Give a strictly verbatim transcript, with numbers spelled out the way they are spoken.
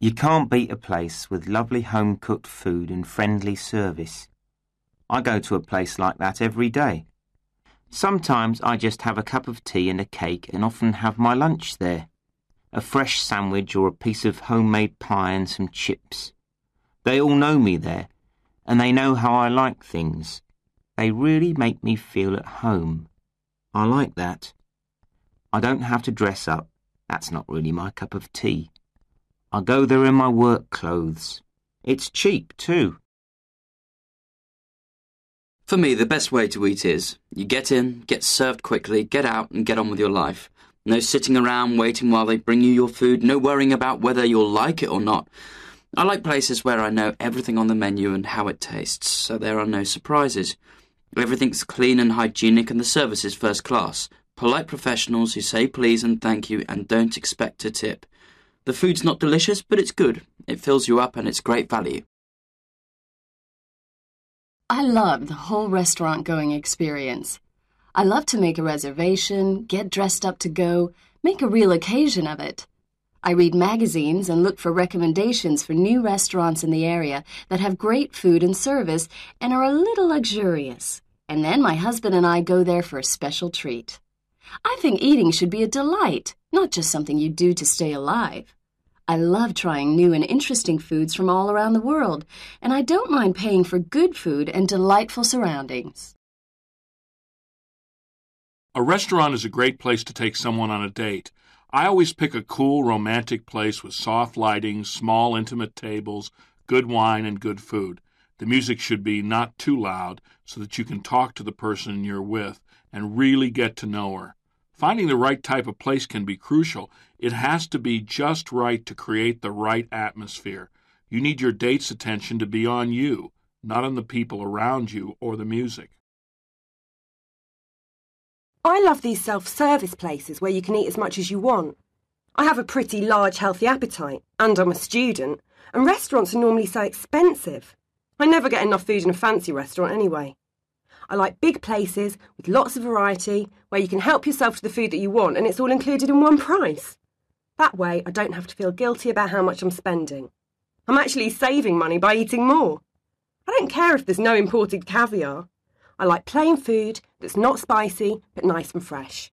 You can't beat a place with lovely home-cooked food and friendly service. I go to a place like that every day. Sometimes I just have a cup of tea and a cake and often have my lunch there. A fresh sandwich or a piece of homemade pie and some chips. They all know me there, and they know how I like things. They really make me feel at home. I like that. I don't have to dress up. That's not really my cup of tea. I go there in my work clothes. It's cheap, too. For me, the best way to eat is you get in, get served quickly, get out and get on with your life. No sitting around waiting while they bring you your food, no worrying about whether you'll like it or not. I like places where I know everything on the menu and how it tastes, so there are no surprises. Everything's clean and hygienic and the service is first class. Polite professionals who say please and thank you and don't expect a tip. The food's not delicious, but it's good. It fills you up and it's great value. I love the whole restaurant-going experience. I love to make a reservation, get dressed up to go, make a real occasion of it. I read magazines and look for recommendations for new restaurants in the area that have great food and service and are a little luxurious. And then my husband and I go there for a special treat. I think eating should be a delight, not just something you do to stay alive. I love trying new and interesting foods from all around the world, and I don't mind paying for good food and delightful surroundings. A restaurant is a great place to take someone on a date. I always pick a cool, romantic place with soft lighting, small, intimate tables, good wine, and good food. The music should be not too loud so that you can talk to the person you're with and really get to know her. Finding the right type of place can be crucial. It has to be just right to create the right atmosphere. You need your date's attention to be on you, not on the people around you or the music. I love these self-service places where you can eat as much as you want. I have a pretty large, healthy appetite, and I'm a student, and restaurants are normally so expensive. I never get enough food in a fancy restaurant anyway. I like big places with lots of variety where you can help yourself to the food that you want and it's all included in one price. That way I don't have to feel guilty about how much I'm spending. I'm actually saving money by eating more. I don't care if there's no imported caviar. I like plain food that's not spicy but nice and fresh.